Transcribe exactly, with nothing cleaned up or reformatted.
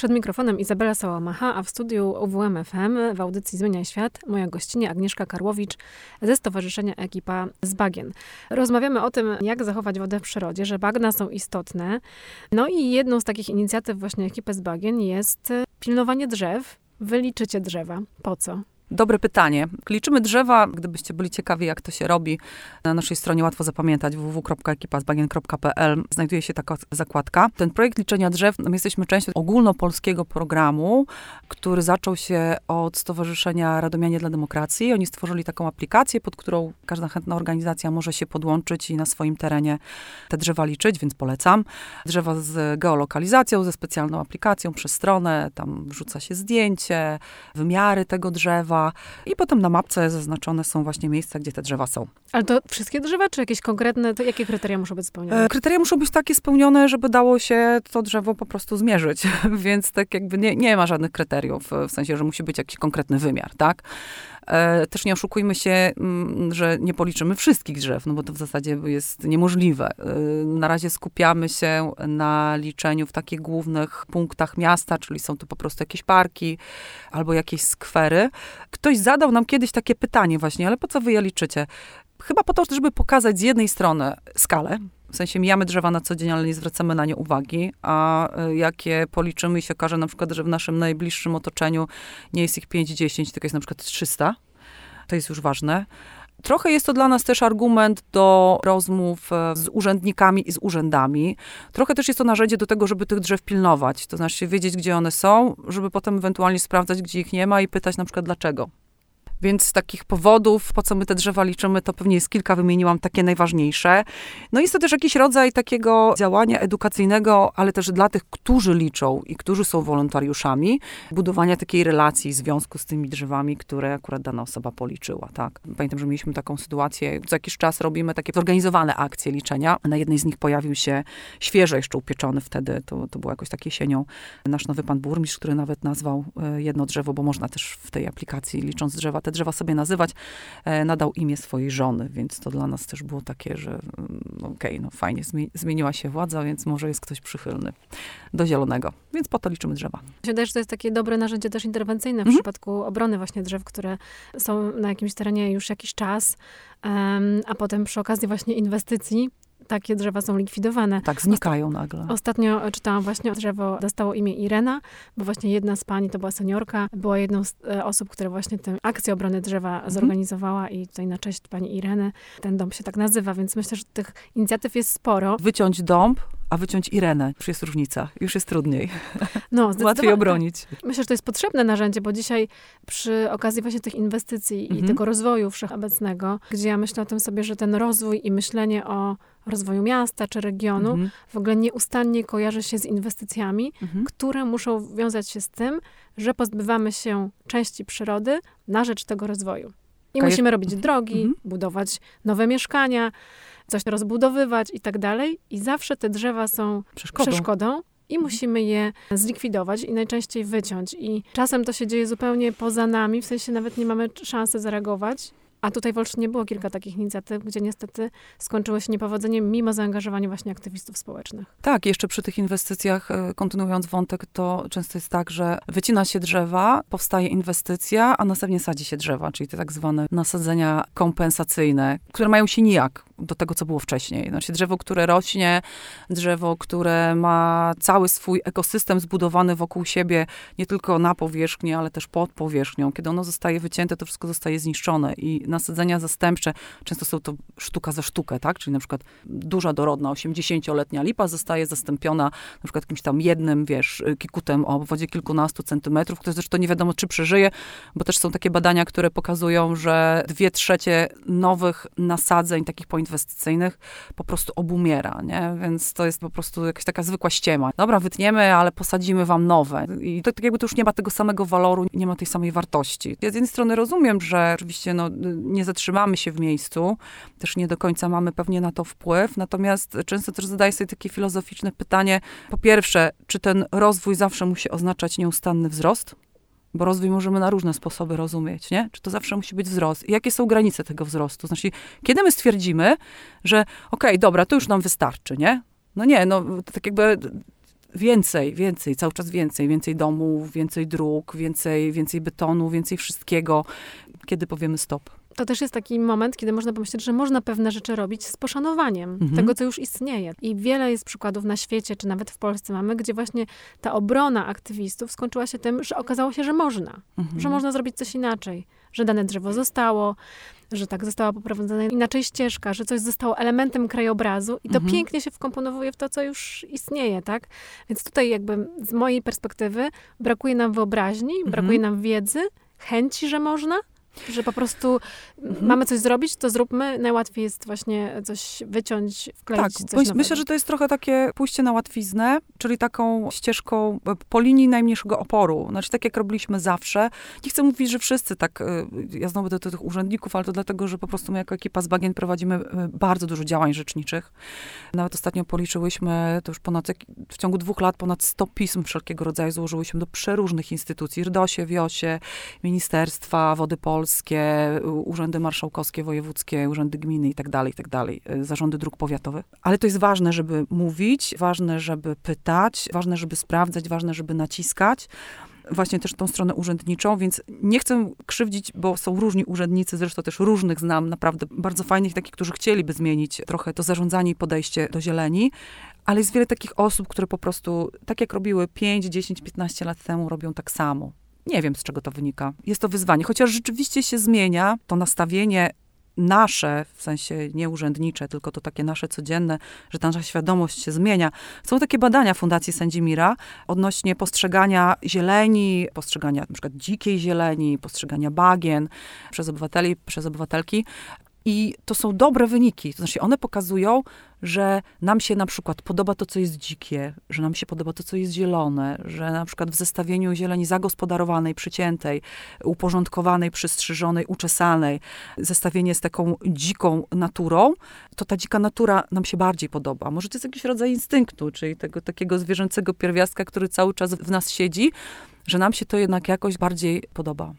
Przed mikrofonem Izabela Sałamacha, a w studiu U W M F M w audycji Zmieniaj Świat moja gościnie Agnieszka Karłowicz ze Stowarzyszenia Ekipa z Bagien. Rozmawiamy o tym, jak zachować wodę w przyrodzie, że bagna są istotne. No i jedną z takich inicjatyw właśnie Ekipy z Bagien jest pilnowanie drzew. Wy liczycie drzewa. Po co? Dobre pytanie. Liczymy drzewa, gdybyście byli ciekawi, jak to się robi. Na naszej stronie łatwo zapamiętać, w w w kropka ekipa z bagien kropka p l. Znajduje się taka zakładka. Ten projekt liczenia drzew, my jesteśmy częścią ogólnopolskiego programu, który zaczął się od Stowarzyszenia Radomianie dla Demokracji. Oni stworzyli taką aplikację, pod którą każda chętna organizacja może się podłączyć i na swoim terenie te drzewa liczyć, więc polecam. Drzewa z geolokalizacją, ze specjalną aplikacją przez stronę. Tam wrzuca się zdjęcie, wymiary tego drzewa. I potem na mapce zaznaczone są właśnie miejsca, gdzie te drzewa są. Ale to wszystkie drzewa, czy jakieś konkretne, to jakie kryteria muszą być spełnione? E, kryteria muszą być takie spełnione, żeby dało się to drzewo po prostu zmierzyć. Więc tak jakby nie, nie ma żadnych kryteriów, w sensie, że musi być jakiś konkretny wymiar, tak? E, też nie oszukujmy się, m, że nie policzymy wszystkich drzew, no bo to w zasadzie jest niemożliwe. E, na razie skupiamy się na liczeniu w takich głównych punktach miasta, czyli są to po prostu jakieś parki albo jakieś skwery. Ktoś zadał nam kiedyś takie pytanie właśnie, ale po co wy je liczycie? Chyba po to, żeby pokazać z jednej strony skalę, w sensie mijamy drzewa na co dzień, ale nie zwracamy na nie uwagi, a jak je policzymy i się okaże na przykład, że w naszym najbliższym otoczeniu nie jest ich pięć dziesięć, tylko jest na przykład trzysta, to jest już ważne. Trochę jest to dla nas też argument do rozmów z urzędnikami i z urzędami. Trochę też jest to narzędzie do tego, żeby tych drzew pilnować, to znaczy wiedzieć, gdzie one są, żeby potem ewentualnie sprawdzać, gdzie ich nie ma i pytać na przykład dlaczego. Więc z takich powodów, po co my te drzewa liczymy, to pewnie jest kilka, wymieniłam takie najważniejsze. No jest to też jakiś rodzaj takiego działania edukacyjnego, ale też dla tych, którzy liczą i którzy są wolontariuszami, budowania takiej relacji, związku z tymi drzewami, które akurat dana osoba policzyła, tak. Pamiętam, że mieliśmy taką sytuację, co jakiś czas robimy takie zorganizowane akcje liczenia. Na jednej z nich pojawił się świeżo jeszcze upieczony wtedy, to, to było jakoś tak jesienią, nasz nowy pan burmistrz, który nawet nazwał jedno drzewo, bo można też w tej aplikacji, licząc drzewa, te drzewa sobie nazywać, e, nadał imię swojej żony, więc to dla nas też było takie, że okej, okay, no fajnie, zmieniła się władza, więc może jest ktoś przychylny do zielonego, więc po to liczymy drzewa. Wydaje się, że to jest takie dobre narzędzie też interwencyjne w mhm. przypadku obrony właśnie drzew, które są na jakimś terenie już jakiś czas, um, a potem przy okazji właśnie inwestycji takie drzewa są likwidowane. Tak, znikają Osta- nagle. Ostatnio czytałam właśnie, drzewo dostało imię Irena, bo właśnie jedna z pani, to była seniorka, była jedną z e, osób, która właśnie tę akcję obrony drzewa mhm. zorganizowała i tutaj na cześć pani Ireny ten dom się tak nazywa, więc myślę, że tych inicjatyw jest sporo. Wyciąć dąb, a wyciąć Irenę. Już jest różnica, już jest trudniej. No, łatwiej obronić. Myślę, że to jest potrzebne narzędzie, bo dzisiaj przy okazji właśnie tych inwestycji mhm. i tego rozwoju wszechobecnego, gdzie ja myślę o tym sobie, że ten rozwój i myślenie o rozwoju miasta czy regionu mhm. w ogóle nieustannie kojarzy się z inwestycjami, mhm. które muszą wiązać się z tym, że pozbywamy się części przyrody na rzecz tego rozwoju. I Kaj... musimy robić drogi, mhm. budować nowe mieszkania, coś rozbudowywać i tak dalej. I zawsze te drzewa są przeszkodą, przeszkodą i musimy je zlikwidować i najczęściej wyciąć. I czasem to się dzieje zupełnie poza nami, w sensie nawet nie mamy szansy zareagować. A tutaj w Olsztynie było kilka takich inicjatyw, gdzie niestety skończyło się niepowodzeniem, mimo zaangażowania właśnie aktywistów społecznych. Tak, jeszcze przy tych inwestycjach, kontynuując wątek, to często jest tak, że wycina się drzewa, powstaje inwestycja, a następnie sadzi się drzewa, czyli te tak zwane nasadzenia kompensacyjne, które mają się nijak do tego, co było wcześniej. Znaczy drzewo, które rośnie, drzewo, które ma cały swój ekosystem zbudowany wokół siebie, nie tylko na powierzchni, ale też pod powierzchnią. Kiedy ono zostaje wycięte, to wszystko zostaje zniszczone i nasadzenia zastępcze, często są to sztuka za sztukę, tak? Czyli na przykład duża, dorodna, osiemdziesięcioletnia lipa zostaje zastąpiona na przykład jakimś tam jednym, wiesz, kikutem o obwodzie kilkunastu centymetrów, który zresztą nie wiadomo, czy przeżyje, bo też są takie badania, które pokazują, że dwie trzecie nowych nasadzeń, takich poinwestycyjnych, po prostu obumiera, nie? Więc to jest po prostu jakaś taka zwykła ściema. Dobra, wytniemy, ale posadzimy wam nowe. I to tak jakby to już nie ma tego samego waloru, nie ma tej samej wartości. Ja z jednej strony rozumiem, że oczywiście no, nie zatrzymamy się w miejscu, też nie do końca mamy pewnie na to wpływ, natomiast często też zadaję sobie takie filozoficzne pytanie. Po pierwsze, czy ten rozwój zawsze musi oznaczać nieustanny wzrost? Bo rozwój możemy na różne sposoby rozumieć, nie? Czy to zawsze musi być wzrost? I jakie są granice tego wzrostu? Znaczy, kiedy my stwierdzimy, że okej, okay, dobra, to już nam wystarczy, nie? No nie, no tak jakby więcej, więcej, cały czas więcej, więcej domów, więcej dróg, więcej, więcej betonu, więcej wszystkiego, kiedy powiemy stop. To też jest taki moment, kiedy można pomyśleć, że można pewne rzeczy robić z poszanowaniem mhm. tego, co już istnieje. I wiele jest przykładów na świecie, czy nawet w Polsce mamy, gdzie właśnie ta obrona aktywistów skończyła się tym, że okazało się, że można. Mhm. Że można zrobić coś inaczej. Że dane drzewo zostało, że tak została poprowadzona inaczej ścieżka, że coś zostało elementem krajobrazu i to mhm. pięknie się wkomponowuje w to, co już istnieje, tak? Więc tutaj jakby z mojej perspektywy brakuje nam wyobraźni, mhm. brakuje nam wiedzy, chęci, że można. Że po prostu mhm. mamy coś zrobić, to zróbmy. Najłatwiej jest właśnie coś wyciąć, wkleić tak, coś myśl, nowego. Myślę, że to jest trochę takie pójście na łatwiznę, czyli taką ścieżką po linii najmniejszego oporu. Znaczy tak, jak robiliśmy zawsze. Nie chcę mówić, że wszyscy tak, ja znowu do, do tych urzędników, ale to dlatego, że po prostu my jako ekipa z Bagien prowadzimy bardzo dużo działań rzeczniczych. Nawet ostatnio policzyłyśmy, to już ponad, w ciągu dwóch lat ponad sto pism wszelkiego rodzaju złożyłyśmy do przeróżnych instytucji. RDOŚ-ie, WIOŚ-ie, ministerstwa, Wody Polskie, urzędy marszałkowskie, wojewódzkie, urzędy gminy i tak dalej, i tak dalej, zarządy dróg powiatowych. Ale to jest ważne, żeby mówić, ważne, żeby pytać, ważne, żeby sprawdzać, ważne, żeby naciskać. Właśnie też tą stronę urzędniczą, więc nie chcę krzywdzić, bo są różni urzędnicy, zresztą też różnych znam, naprawdę bardzo fajnych, takich, którzy chcieliby zmienić trochę to zarządzanie i podejście do zieleni, ale jest wiele takich osób, które po prostu, tak jak robiły pięć, dziesięć, piętnaście lat temu, robią tak samo. Nie wiem, z czego to wynika. Jest to wyzwanie. Chociaż rzeczywiście się zmienia to nastawienie nasze, w sensie nie urzędnicze, tylko to takie nasze codzienne, że ta nasza świadomość się zmienia. Są takie badania Fundacji Sędzimira odnośnie postrzegania zieleni, postrzegania na przykład dzikiej zieleni, postrzegania bagien przez obywateli, przez obywatelki. I to są dobre wyniki. To znaczy one pokazują, że nam się na przykład podoba to, co jest dzikie, że nam się podoba to, co jest zielone, że na przykład w zestawieniu zieleni zagospodarowanej, przyciętej, uporządkowanej, przystrzyżonej, uczesanej, zestawienie z taką dziką naturą, to ta dzika natura nam się bardziej podoba. Może to jest jakiś rodzaj instynktu, czyli tego takiego zwierzęcego pierwiastka, który cały czas w nas siedzi, że nam się to jednak jakoś bardziej podoba.